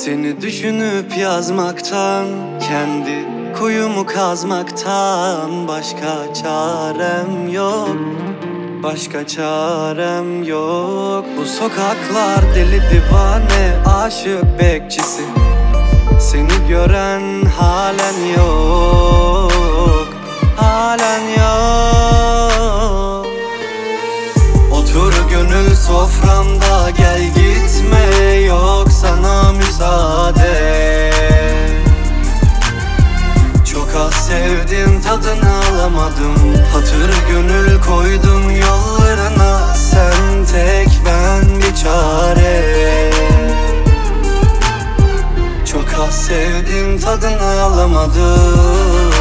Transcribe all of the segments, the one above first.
Seni düşünüp yazmaktan, kendi kuyumu kazmaktan başka çarem yok, başka çarem yok. Bu sokaklar deli divane, aşık bekçisi. Seni gören halen yok, halen yok. Otur gönül soframda, gel gitme, yok sana müsaade. Çok az sevdim, tadını alamadım. Hatır gönül koydum yollarına, sen tek ben bir çare. Çok az sevdim, tadını alamadım.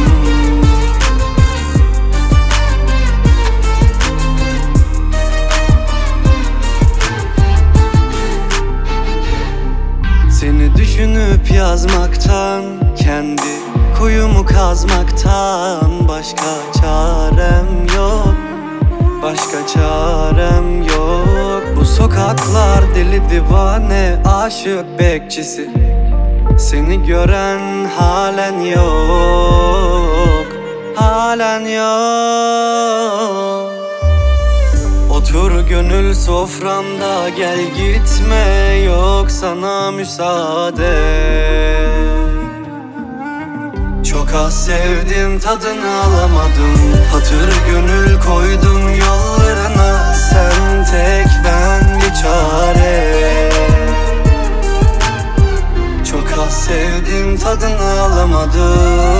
Seni düşünüp yazmaktan, kendi kuyumu kazmaktan başka çarem yok, başka çarem yok. Bu sokaklar deli divane, aşık bekçisi. Seni gören halen yok, halen yok. Otur gönül soframda, gel gitme, yok sana müsaade. Çok az sevdim, tadını alamadım. Hatır gönül koydum yollarına, sen tek ben bir çare. Çok az sevdim, tadını alamadım.